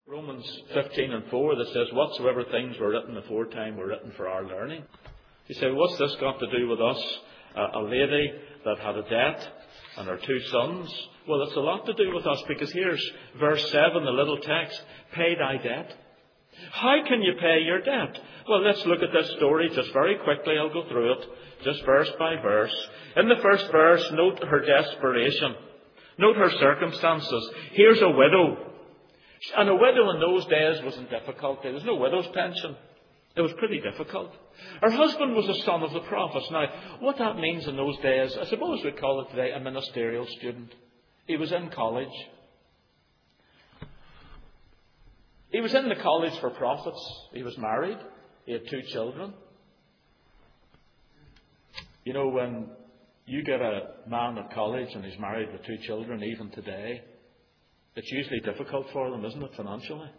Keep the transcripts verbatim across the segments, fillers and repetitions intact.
Romans fifteen and four that says, whatsoever things were written aforetime were written for our learning. You say, what's this got to do with us? Uh, a lady that had a debt and her two sons. Well, it's a lot to do with us, because here's verse seven, the little text. Pay thy debt. How can you pay your debt? Well, let's look at this story just very quickly. I'll go through it just verse by verse. In the first verse, note her desperation. Note her circumstances. Here's a widow. And a widow in those days was in difficulty. There's no widow's pension. It was pretty difficult. Her husband was a son of the prophets. Now, what that means in those days, I suppose we'd call it today a ministerial student. He was in college. He was in the college for prophets. He was married. He had two children. You know, when you get a man at college and he's married with two children, even today, it's usually difficult for them, isn't it, financially?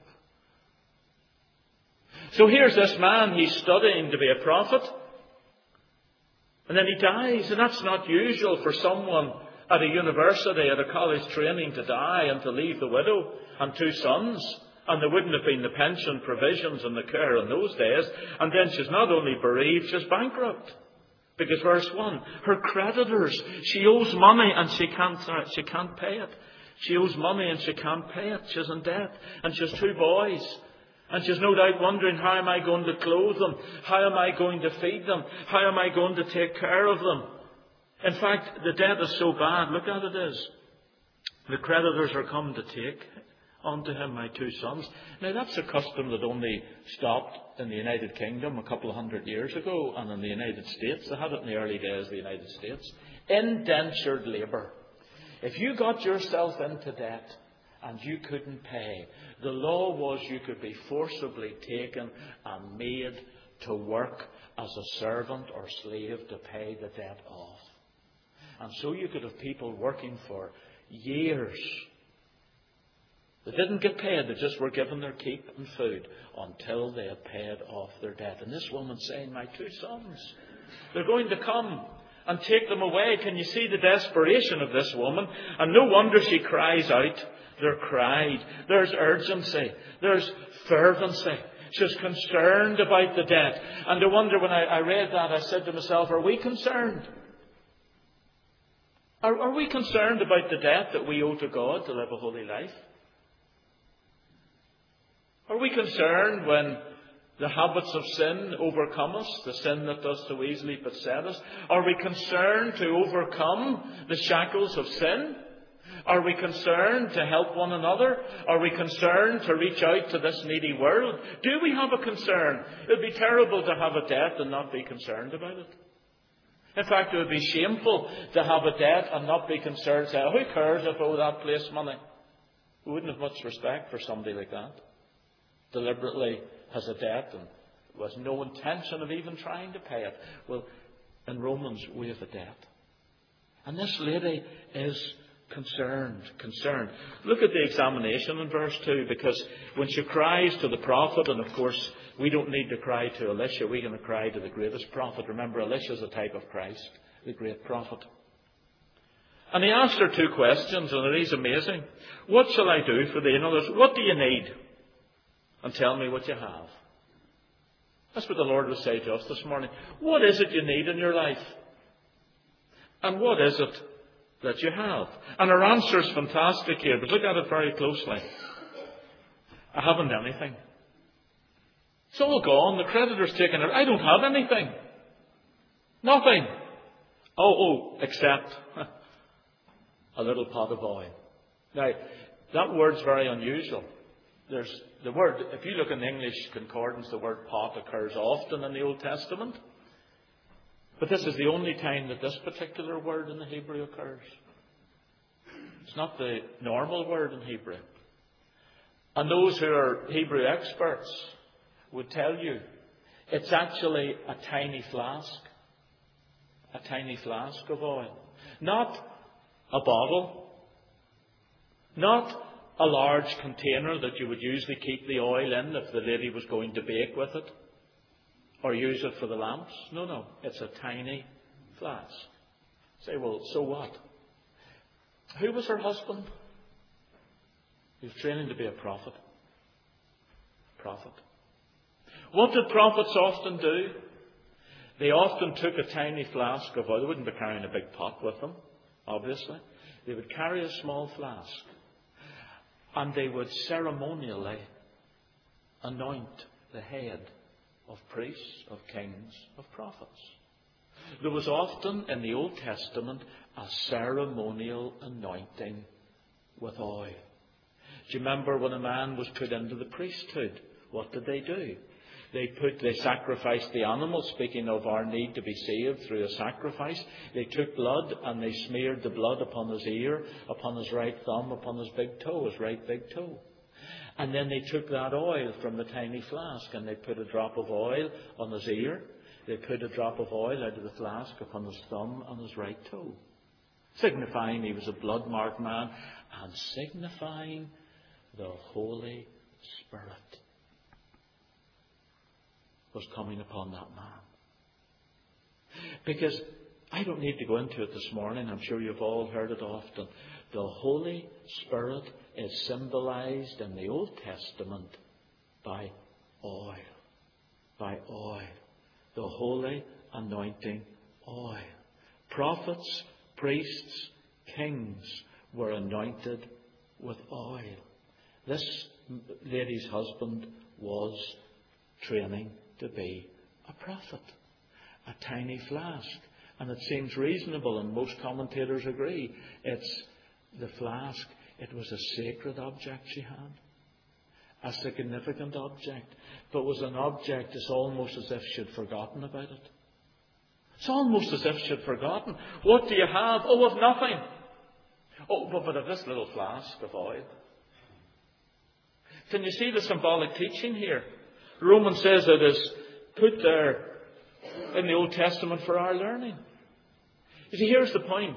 So here's this man, he's studying to be a prophet, and then he dies, and that's not usual for someone at a university, at a college training, to die and to leave the widow and two sons. And there wouldn't have been the pension provisions and the care in those days. And then she's not only bereaved, she's bankrupt. Because verse one, her creditors, she owes money and she can't, she can't pay it. She owes money and she can't pay it. She's in debt. And she has two boys. And she's no doubt wondering, how am I going to clothe them? How am I going to feed them? How am I going to take care of them? In fact, the debt is so bad. Look at it is. The creditors are come to take unto him my two sons. Now that's a custom that only stopped in the United Kingdom a couple of hundred years ago, and in the United States. They had it in the early days of the United States. Indentured labour. If you got yourself into debt and you couldn't pay, the law was you could be forcibly taken and made to work as a servant or slave to pay the debt off. And so you could have people working for years. They didn't get paid, they just were given their keep and food until they had paid off their debt. And this woman's saying, my two sons, they're going to come and take them away. Can you see the desperation of this woman? And no wonder she cries out. They're cried. There's urgency. There's fervency. She's concerned about the debt. And I wonder, when I, I read that, I said to myself, are we concerned? Are, are we concerned about the debt that we owe to God to live a holy life? Are we concerned when the habits of sin overcome us, the sin that does so easily beset us? Are we concerned to overcome the shackles of sin? Are we concerned to help one another? Are we concerned to reach out to this needy world? Do we have a concern? It would be terrible to have a debt and not be concerned about it. In fact, it would be shameful to have a debt and not be concerned. Say, who cares if I owe that place money? We wouldn't have much respect for somebody like that. Deliberately has a debt and was no intention of even trying to pay it. Well, in Romans, we have a debt. And this lady is concerned, concerned. Look at the examination in verse two, because when she cries to the prophet, and of course, we don't need to cry to Elisha, we're going to cry to the greatest prophet. Remember, Elisha is a type of Christ, the great prophet. And he asked her two questions, and it is amazing. What shall I do for thee? In other words, what do you need? And tell me what you have. That's what the Lord would say to us this morning. What is it you need in your life? And what is it that you have? And her answer is fantastic here, but look at it very closely. I haven't anything. It's all gone. The creditor's taken it. I don't have anything. Nothing. Oh, oh, except a little pot of oil. Now, that word's very unusual. There's the word, if you look in the English concordance, the word pot occurs often in the Old Testament. But this is the only time that this particular word in the Hebrew occurs. It's not the normal word in Hebrew. And those who are Hebrew experts would tell you it's actually a tiny flask. A tiny flask of oil. Not a bottle. Not a large container that you would usually keep the oil in if the lady was going to bake with it or use it for the lamps. No, no. It's a tiny flask. Say, well, so what? Who was her husband? He was training to be a prophet. prophet. What did prophets often do? They often took a tiny flask of oil. They wouldn't be carrying a big pot with them, obviously. They would carry a small flask. And they would ceremonially anoint the head of priests, of kings, of prophets. There was often in the Old Testament a ceremonial anointing with oil. Do you remember when a man was put into the priesthood? What did they do? They put, they sacrificed the animal, speaking of our need to be saved through a sacrifice. They took blood and they smeared the blood upon his ear, upon his right thumb, upon his big toe, his right big toe. And then they took that oil from the tiny flask and they put a drop of oil on his ear. They put a drop of oil out of the flask upon his thumb and his right toe, signifying he was a blood-marked man and signifying the Holy Spirit was coming upon that man. Because I don't need to go into it this morning. I'm sure you've all heard it often. The Holy Spirit is symbolized in the Old Testament by oil. By oil. The holy anointing oil. Prophets, priests, kings were anointed with oil. This lady's husband was training to be a prophet. A tiny flask. And it seems reasonable, and most commentators agree. It's the flask. It was a sacred object she had. A significant object. But was an object it's almost as if she'd forgotten about it. It's almost as if she'd forgotten. What do you have? Oh, I've nothing. Oh, but, but I've this little flask of oil. Can you see the symbolic teaching here? Romans says it is put there in the Old Testament for our learning. You see, here's the point.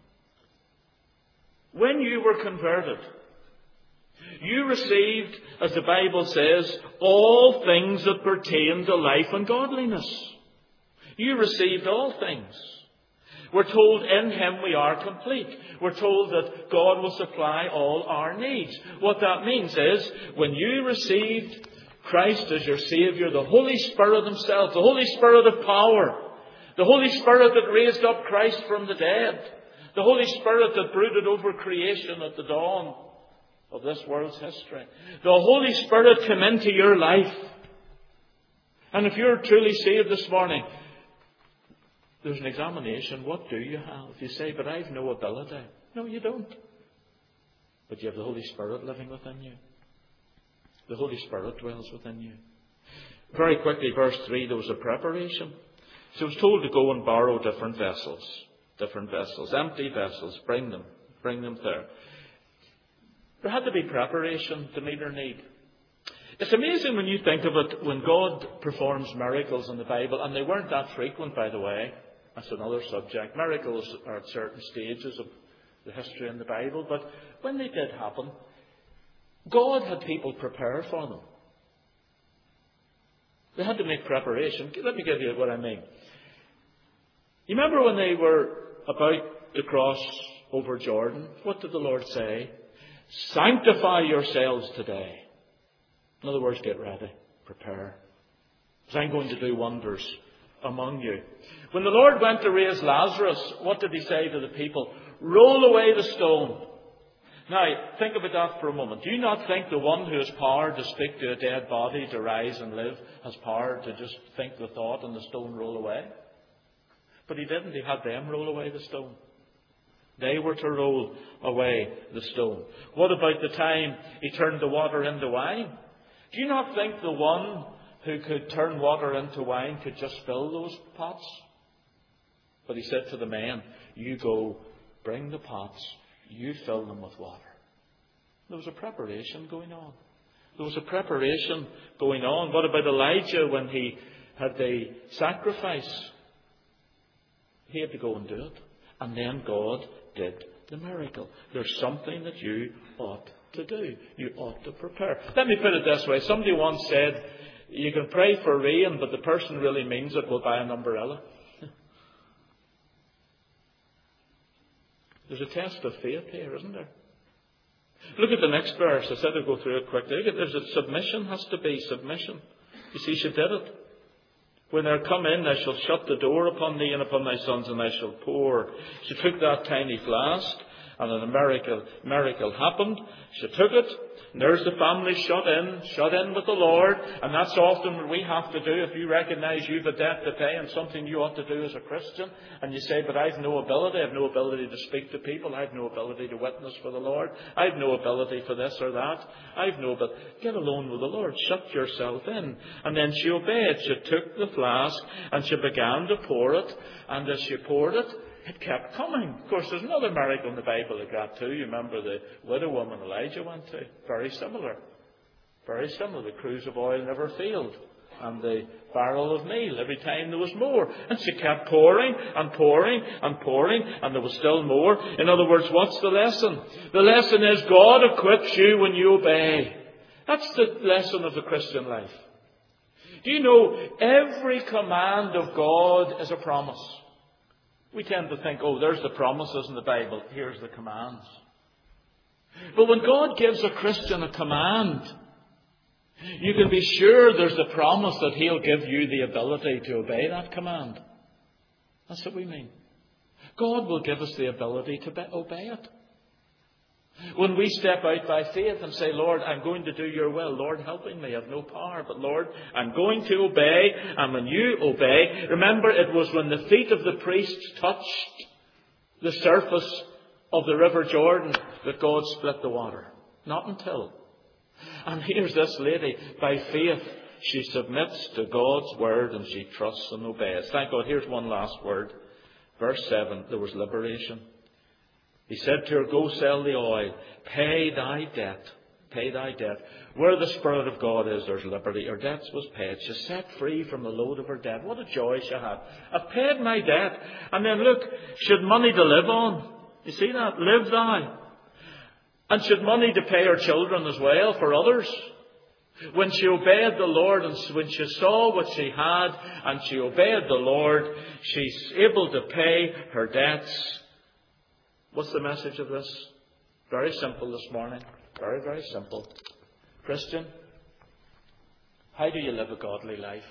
When you were converted, you received, as the Bible says, all things that pertain to life and godliness. You received all things. We're told in Him we are complete. We're told that God will supply all our needs. What that means is, when you received Christ as your Saviour, the Holy Spirit Himself, the Holy Spirit of power, the Holy Spirit that raised up Christ from the dead, the Holy Spirit that brooded over creation at the dawn of this world's history, the Holy Spirit came into your life. And if you're truly saved this morning, there's an examination. What do you have? You say, but I've no ability. No, you don't. But you have the Holy Spirit living within you. The Holy Spirit dwells within you. Very quickly, verse three, there was a preparation. So it was told to go and borrow different vessels. Different vessels. Empty vessels. Bring them. Bring them there. There had to be preparation to meet her need. It's amazing when you think of it, when God performs miracles in the Bible, and they weren't that frequent, by the way. That's another subject. Miracles are at certain stages of the history in the Bible, but when they did happen, God had people prepare for them. They had to make preparation. Let me give you what I mean. You remember when they were about to cross over Jordan? What did the Lord say? Sanctify yourselves today. In other words, get ready. Prepare. Because I'm going to do wonders among you. When the Lord went to raise Lazarus, what did He say to the people? Roll away the stone. Now, think about that for a moment. Do you not think the one who has power to speak to a dead body to rise and live has power to just think the thought and the stone roll away? But He didn't. He had them roll away the stone. They were to roll away the stone. What about the time He turned the water into wine? Do you not think the one who could turn water into wine could just fill those pots? But He said to the men, you go, bring the pots, you fill them with water. There was a preparation going on. There was a preparation going on. What about Elijah when he had the sacrifice? He had to go and do it. And then God did the miracle. There's something that you ought to do. You ought to prepare. Let me put it this way. Somebody once said, you can pray for rain, but the person really means it will buy an umbrella. There's a test of faith here, isn't there? Look at the next verse. I said I'd go through it quickly. Look at, there's a submission has to be submission. You see, she did it. When they're come in, I shall shut the door upon thee and upon thy sons, and I shall pour. She took that tiny flask, and then a miracle, miracle happened. She took it, and there's the family shut in, shut in with the Lord. And that's often what we have to do. If you recognise you've a debt to pay and something you ought to do as a Christian, and you say, but I've no ability, I've no ability to speak to people, I've no ability to witness for the Lord, I've no ability for this or that, I've no ability. Get alone with the Lord, shut yourself in. And then she obeyed. She took the flask and she began to pour it, and as she poured it, it kept coming. Of course, there's another miracle in the Bible like that too. You remember the widow woman Elijah went to? Very similar. Very similar. The cruse of oil never failed. And the barrel of meal, every time there was more. And she kept pouring and pouring and pouring, and there was still more. In other words, what's the lesson? The lesson is God equips you when you obey. That's the lesson of the Christian life. Do you know, every command of God is a promise. We tend to think, oh, there's the promises in the Bible, here's the commands. But when God gives a Christian a command, you can be sure there's the promise that He'll give you the ability to obey that command. That's what we mean. God will give us the ability to obey it. When we step out by faith and say, Lord, I'm going to do your will. Lord, helping me. I have no power. But Lord, I'm going to obey. And when you obey, remember it was when the feet of the priests touched the surface of the River Jordan that God split the water. Not until. And here's this lady. By faith, she submits to God's word and she trusts and obeys. Thank God. Here's one last word. Verse seven. There was liberation. He said to her, go sell the oil, pay thy debt, pay thy debt. Where the Spirit of God is, there's liberty. Her debts was paid. She's set free from the load of her debt. What a joy she had. I've paid my debt. And then look, she had money to live on. You see that? Live thou. And she had money to pay her children as well for others. When she obeyed the Lord and when she saw what she had and she obeyed the Lord, she's able to pay her debts. What's the message of this? Very simple this morning. Very, very simple. Christian, how do you live a godly life?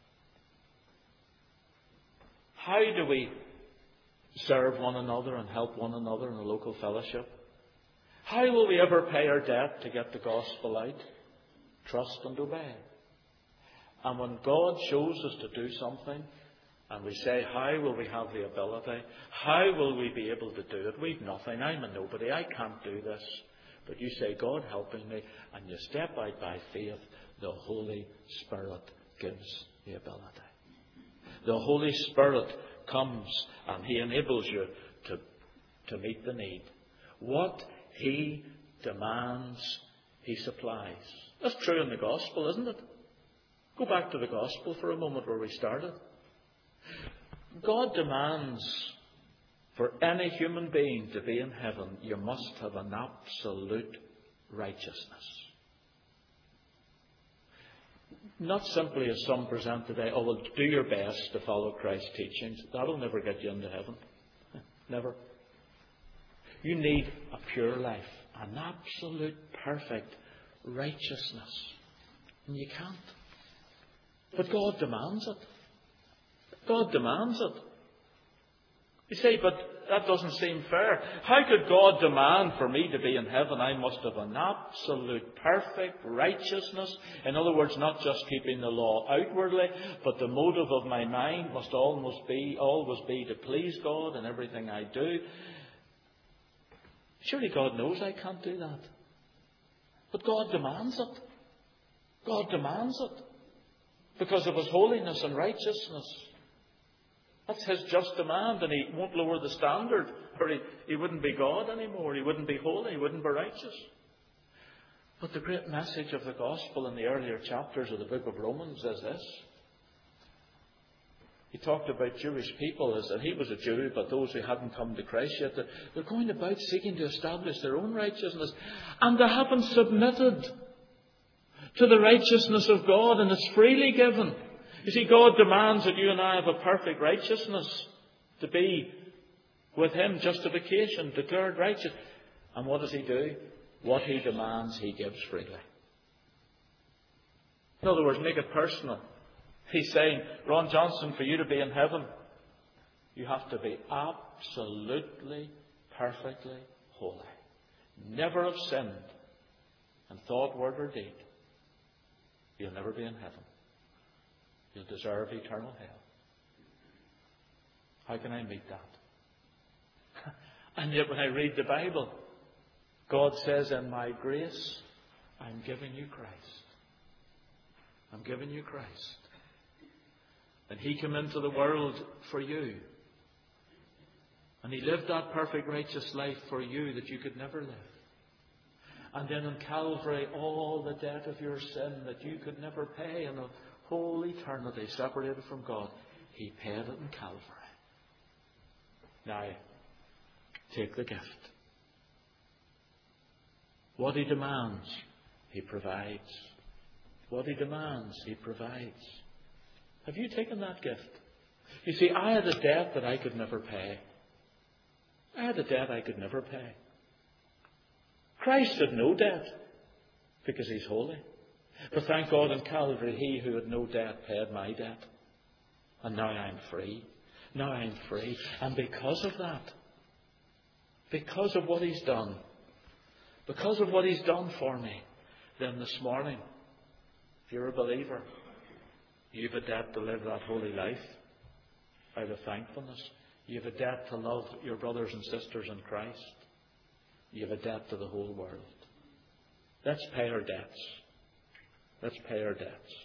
How do we serve one another and help one another in a local fellowship? How will we ever pay our debt to get the gospel out? Trust and obey. And when God shows us to do something, and we say, how will we have the ability? How will we be able to do it? We've nothing. I'm a nobody. I can't do this. But you say, God helping me, and you step out by faith, the Holy Spirit gives the ability. The Holy Spirit comes and He enables you to, to meet the need. What He demands, He supplies. That's true in the gospel, isn't it? Go back to the gospel for a moment where we started. God demands for any human being to be in heaven, you must have an absolute righteousness. Not simply as some present today, oh, well, do your best to follow Christ's teachings. That'll never get you into heaven. Never. You need a pure life, an absolute, perfect righteousness. And you can't. But God demands it. God demands it. You say, but that doesn't seem fair. How could God demand for me to be in heaven? I must have an absolute perfect righteousness. In other words, not just keeping the law outwardly, but the motive of my mind must almost be, always be to please God in everything I do. Surely God knows I can't do that. But God demands it. God demands it. Because of His holiness and righteousness. That's His just demand, and He won't lower the standard, or he, he wouldn't be God anymore. He wouldn't be holy. He wouldn't be righteous. But the great message of the gospel in the earlier chapters of the book of Romans is this. He talked about Jewish people, as that he was a Jew, but those who hadn't come to Christ yet, they're going about seeking to establish their own righteousness, and they haven't submitted to the righteousness of God, and it's freely given. You see, God demands that you and I have a perfect righteousness to be with Him, justification, declared righteous. And what does He do? What He demands, He gives freely. In other words, make it personal. He's saying, Ron Johnson, for you to be in heaven, you have to be absolutely, perfectly holy. Never have sinned in thought, word or deed. You'll never be in heaven. You'll deserve eternal hell. How can I meet that? And yet when I read the Bible, God says, in my grace, I'm giving you Christ. I'm giving you Christ. And He came into the world for you. And He lived that perfect righteous life for you that you could never live. And then on Calvary, all the debt of your sin that you could never pay in a whole eternity separated from God, He paid it in Calvary. Now, take the gift. What He demands, He provides. What He demands, He provides. Have you taken that gift? You see, I had a debt that I could never pay. I had a debt I could never pay. Christ had no debt because He's holy. But thank God in Calvary, He who had no debt paid my debt. And now I'm free. Now I'm free. And because of that, because of what He's done, because of what He's done for me, then this morning, if you're a believer, you have a debt to live that holy life out of thankfulness. You have a debt to love your brothers and sisters in Christ. You have a debt to the whole world. Let's pay our debts. Let's pay our debts.